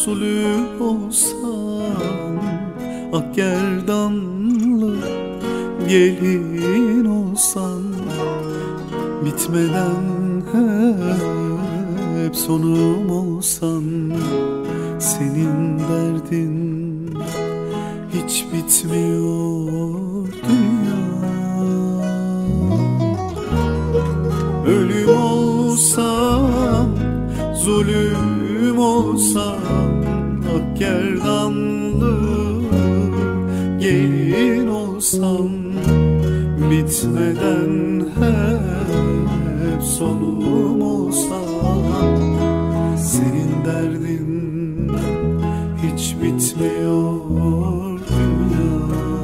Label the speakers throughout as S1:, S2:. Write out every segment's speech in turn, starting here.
S1: usulü olsam, ak gerdanlı gelin olsam, bitmeden hep sonum olsan, senin derdin hiç bitmiyor dünya. Ölüm olsam, zulüm olsam, ak gerdanlı gelin olsam, bitmeden hep sonum olsam, senin derdin hiç bitmiyor dünya.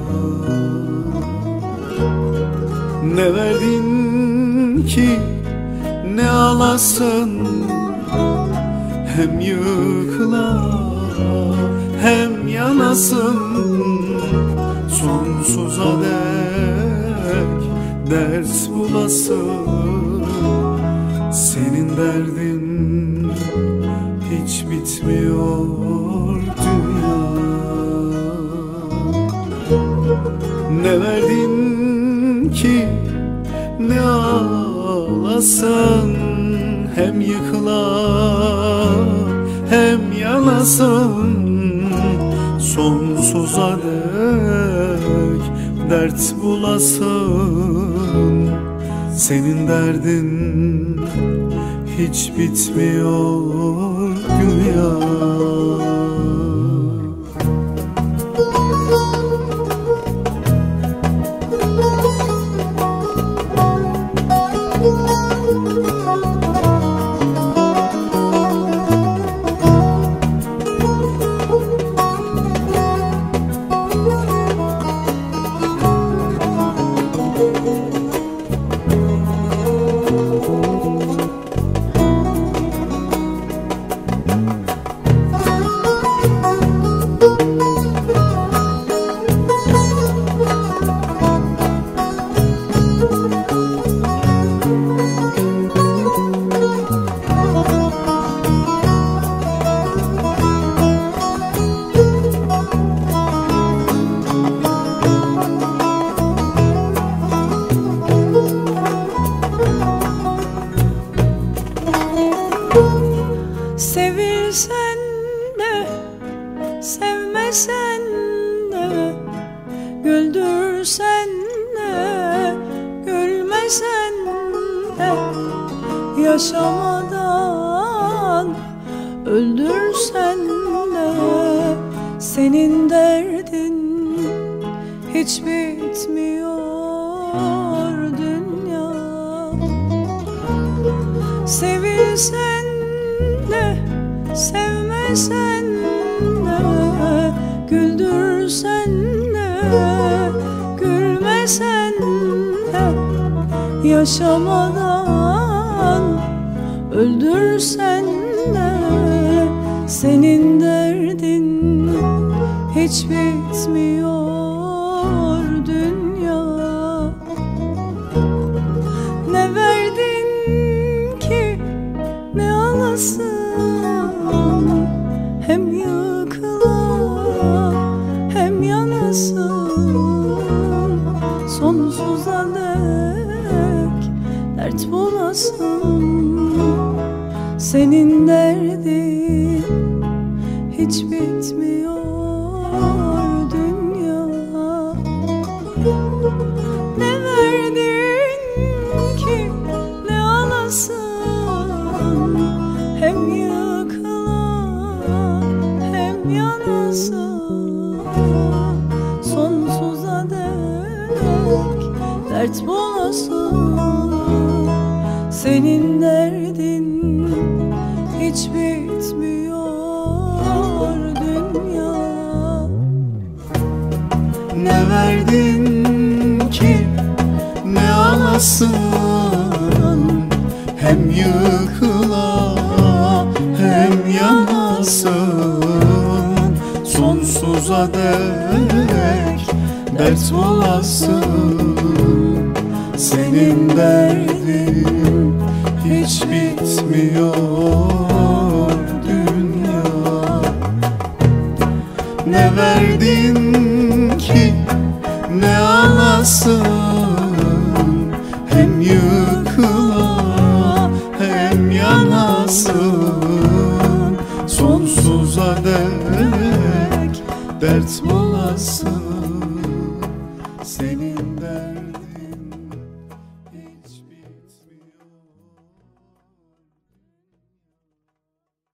S1: Ne verdin ki ne alasın, hem yıkıla hem yanasın, sonsuza dek dert bulasın, senin derdin hiç bitmiyor dünya. Ne verdin ki ne alasın, hem yıkıla hem yanasın, sonsuza dek dert bulasın, senin derdin hiç bitmiyor dünya.
S2: Sevilsen de, sevmesen de, güldürsen de, gülmesen de, yaşamadan öldürsen de, senin derdin hiç bitmiyor dünya. Sevilsen de, sevmesen de, güldürsen de, gülmesen de, yaşamadan öldürsen de, senin derdin hiç bitmiyor dünya. Ne verdin ki ne alasın, hem yıkıla hem yanasın, sonsuza dek dert bulasın, senin derdin hiç bitmiyor dünya. Ne verdin ki ne alasın, hem yıkıla hem yanasın, sonsuza dek dert bulasın, senin derdin hiç bitmiyor dünya.
S1: Ne verdin ki ne alasın, hem yıkıla hem yanasın, sonsuza dek dert bulasın, senin derdin hiç bitmiyor dünya. Ne verdin ki ne alasın, hem yıkıla hem yanasın. Sonsuza dek dert bulasın, senin derdin